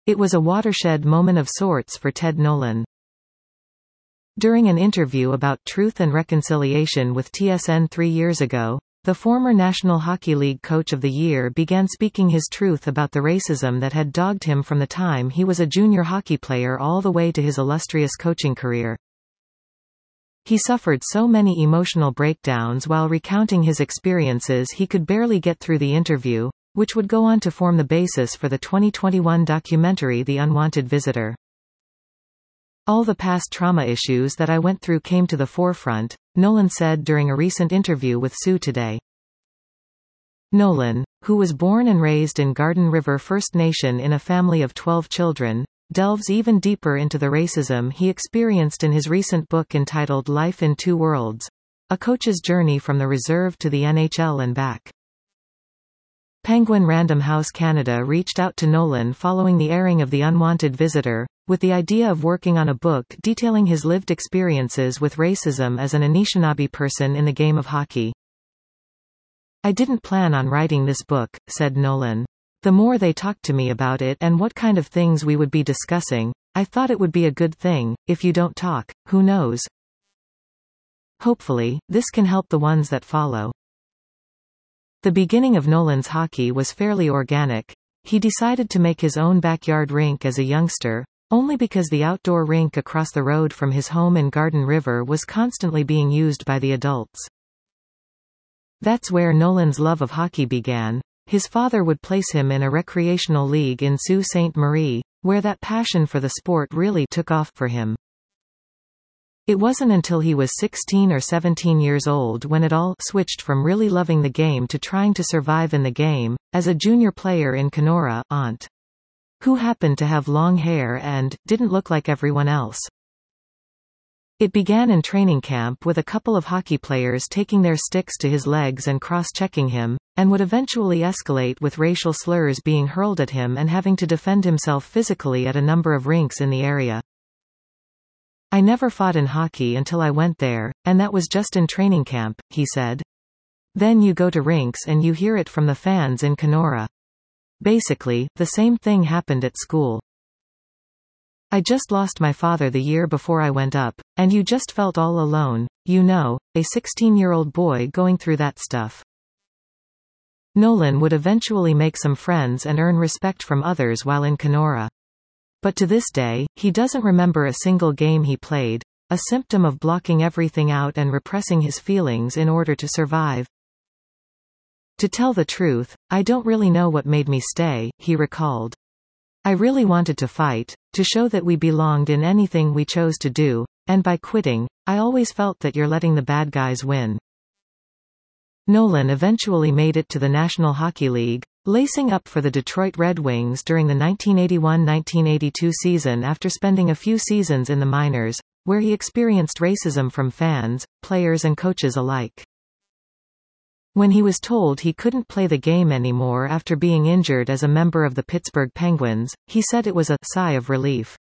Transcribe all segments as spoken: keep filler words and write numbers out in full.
It was a watershed moment of sorts for Ted Nolan. During an interview about Truth and Reconciliation with T S N three years ago, the former National Hockey League Coach of the Year began speaking his truth about the racism that had dogged him from the time he was a junior hockey player all the way to his illustrious coaching career. He suffered so many emotional breakdowns while recounting his experiences he could barely get through the interview, which would go on to form the basis for the twenty twenty-one documentary The Unwanted Visitor. All the past trauma issues that I went through came to the forefront, Nolan said during a recent interview with Sioux Today. Nolan, who was born and raised in Garden River First Nation in a family of twelve children, delves even deeper into the racism he experienced in his recent book entitled Life in Two Worlds: A Coach's Journey from the Reserve to the N H L and Back. Penguin Random House Canada reached out to Nolan following the airing of The Unwanted Visitor, with the idea of working on a book detailing his lived experiences with racism as an Anishinaabe person in the game of hockey. "I didn't plan on writing this book," said Nolan. "The more they talked to me about it and what kind of things we would be discussing, I thought it would be a good thing. If you don't talk, who knows? Hopefully, this can help the ones that follow." The beginning of Nolan's hockey was fairly organic. He decided to make his own backyard rink as a youngster, only because the outdoor rink across the road from his home in Garden River was constantly being used by the adults. That's where Nolan's love of hockey began. His father would place him in a recreational league in Sault Ste. Marie, where that passion for the sport really took off for him. It wasn't until he was sixteen or seventeen years old when it all switched from really loving the game to trying to survive in the game. As a junior player in Kenora, Aunt, who happened to have long hair and didn't look like everyone else. It began in training camp with a couple of hockey players taking their sticks to his legs and cross-checking him, and would eventually escalate with racial slurs being hurled at him and having to defend himself physically at a number of rinks in the area. "I never fought in hockey until I went there, and that was just in training camp," he said. "Then you go to rinks and you hear it from the fans in Kenora. Basically, the same thing happened at school. I just lost my father the year before I went up, and you just felt all alone, you know, a sixteen-year-old boy going through that stuff." Nolan would eventually make some friends and earn respect from others while in Kenora. But to this day, he doesn't remember a single game he played, a symptom of blocking everything out and repressing his feelings in order to survive. "To tell the truth, I don't really know what made me stay," he recalled. "I really wanted to fight, to show that we belonged in anything we chose to do, and by quitting, I always felt that you're letting the bad guys win." Nolan eventually made it to the National Hockey League, lacing up for the Detroit Red Wings during the nineteen eighty-one nineteen eighty-two season after spending a few seasons in the minors, where he experienced racism from fans, players and coaches alike. When he was told he couldn't play the game anymore after being injured as a member of the Pittsburgh Penguins, he said it was a sigh of relief.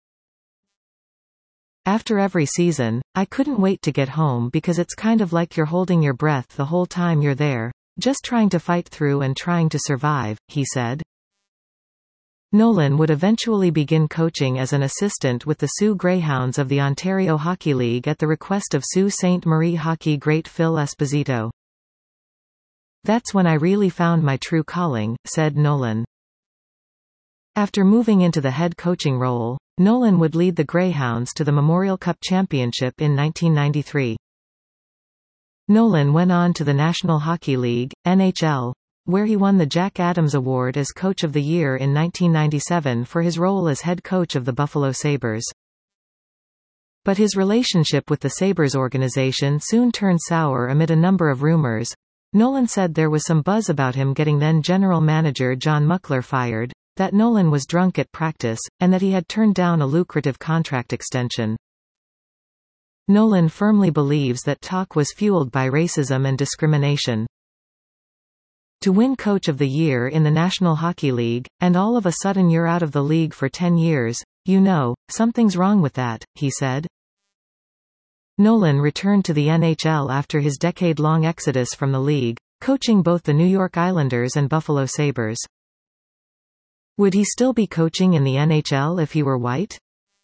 "After every season, I couldn't wait to get home because it's kind of like you're holding your breath the whole time you're there, just trying to fight through and trying to survive," he said. Nolan would eventually begin coaching as an assistant with the Sault Greyhounds of the Ontario Hockey League at the request of Sault Ste. Marie hockey great Phil Esposito. "That's when I really found my true calling," said Nolan. After moving into the head coaching role, Nolan would lead the Greyhounds to the Memorial Cup Championship in nineteen ninety-three. Nolan went on to the National Hockey League, N H L, where he won the Jack Adams Award as Coach of the Year in nineteen ninety-seven for his role as head coach of the Buffalo Sabres. But his relationship with the Sabres organization soon turned sour amid a number of rumors. Nolan said there was some buzz about him getting then general manager John Muckler fired, that Nolan was drunk at practice, and that he had turned down a lucrative contract extension. Nolan firmly believes that talk was fueled by racism and discrimination. To win Coach of the Year in the National Hockey League, and all of a sudden you're out of the league for ten years, you know, something's wrong with that, he said. Nolan returned to the N H L after his decade-long exodus from the league, coaching both the New York Islanders and Buffalo Sabres. Would he still be coaching in the N H L if he were white?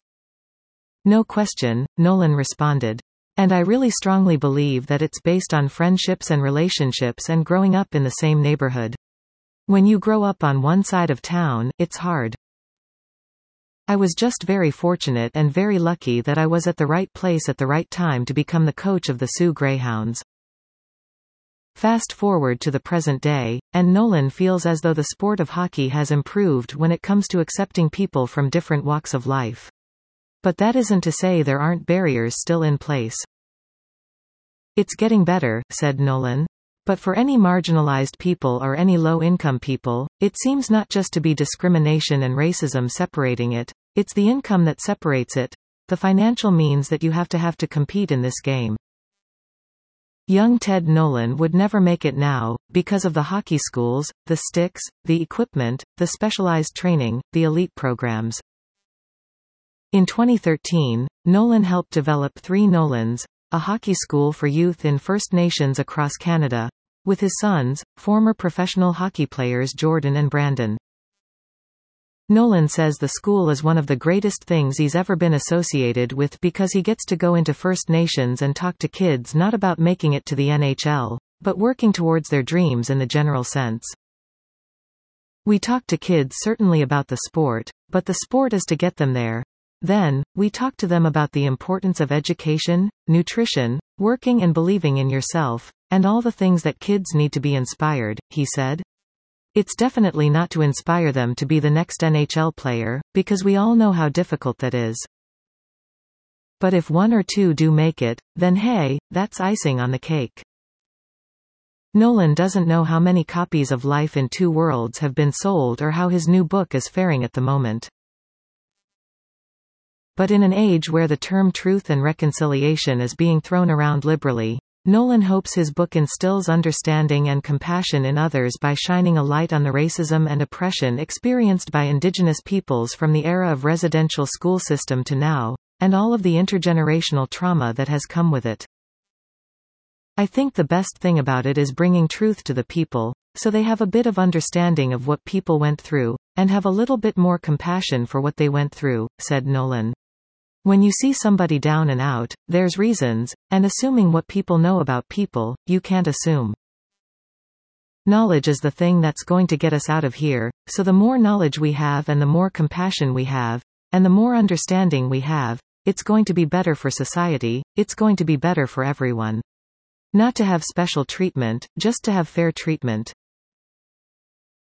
No question, Nolan responded. And I really strongly believe that it's based on friendships and relationships and growing up in the same neighborhood. When you grow up on one side of town, it's hard. I was just very fortunate and very lucky that I was at the right place at the right time to become the coach of the Sioux Greyhounds. Fast forward to the present day, and Nolan feels as though the sport of hockey has improved when it comes to accepting people from different walks of life. But that isn't to say there aren't barriers still in place. It's getting better, said Nolan. But for any marginalized people or any low-income people, it seems not just to be discrimination and racism separating it, it's the income that separates it, the financial means that you have to have to compete in this game. Young Ted Nolan would never make it now, because of the hockey schools, the sticks, the equipment, the specialized training, the elite programs. In twenty thirteen, Nolan helped develop Three Nolans, a hockey school for youth in First Nations across Canada, with his sons, former professional hockey players Jordan and Brandon. Nolan says the school is one of the greatest things he's ever been associated with because he gets to go into First Nations and talk to kids not about making it to the N H L, but working towards their dreams in the general sense. We talk to kids certainly about the sport, but the sport is to get them there. Then, we talk to them about the importance of education, nutrition, working and believing in yourself, and all the things that kids need to be inspired, he said. It's definitely not to inspire them to be the next N H L player, because we all know how difficult that is. But if one or two do make it, then hey, that's icing on the cake. Nolan doesn't know how many copies of Life in Two Worlds have been sold or how his new book is faring at the moment. But in an age where the term truth and reconciliation is being thrown around liberally, Nolan hopes his book instills understanding and compassion in others by shining a light on the racism and oppression experienced by Indigenous peoples from the era of residential school system to now, and all of the intergenerational trauma that has come with it. I think the best thing about it is bringing truth to the people, so they have a bit of understanding of what people went through, and have a little bit more compassion for what they went through, said Nolan. When you see somebody down and out, there's reasons, and assuming what people know about people, you can't assume. Knowledge is the thing that's going to get us out of here, so the more knowledge we have and the more compassion we have, and the more understanding we have, it's going to be better for society, it's going to be better for everyone. Not to have special treatment, just to have fair treatment.